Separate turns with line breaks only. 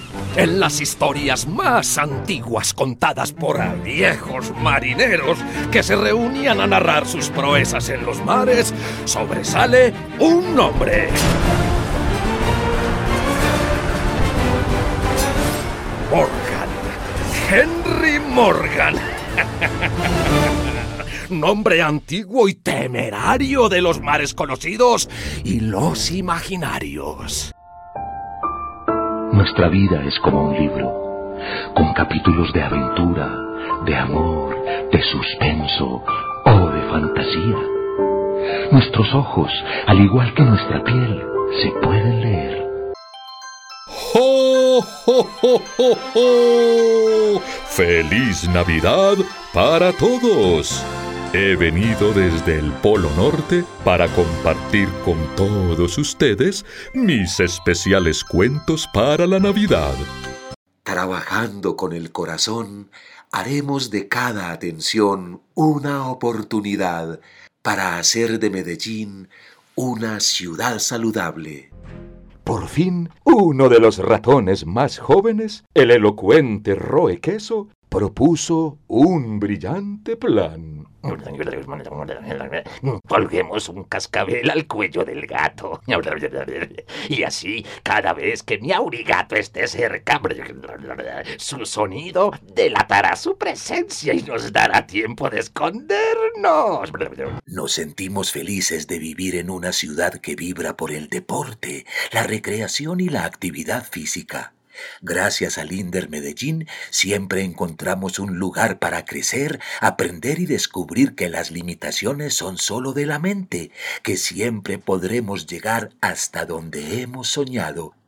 En las historias más antiguas contadas por viejos marineros que se reunían a narrar sus proezas en los mares, sobresale un nombre. Morgan. Henry Morgan. Nombre antiguo y temerario de los mares conocidos y los imaginarios.
Nuestra vida es como un libro, con capítulos de aventura, de amor, de suspenso o de fantasía. Nuestros ojos, al igual que nuestra piel, se pueden leer.
¡Ho, ho, ho, ho, ho! ¡Feliz Navidad para todos! He venido desde el Polo Norte para compartir con todos ustedes mis especiales cuentos para la Navidad.
Trabajando con el corazón, haremos de cada atención una oportunidad para hacer de Medellín una ciudad saludable.
Por fin, uno de los ratones más jóvenes, el elocuente Roe Queso, propuso un brillante plan.
Colguemos un cascabel al cuello del gato. Y así, cada vez que mi aurigato esté cerca, su sonido delatará su presencia y nos dará tiempo de escondernos.
Nos sentimos felices de vivir en una ciudad que vibra por el deporte, la recreación y la actividad física. Gracias al INDER Medellín siempre encontramos un lugar para crecer, aprender y descubrir que las limitaciones son solo de la mente, que siempre podremos llegar hasta donde hemos soñado.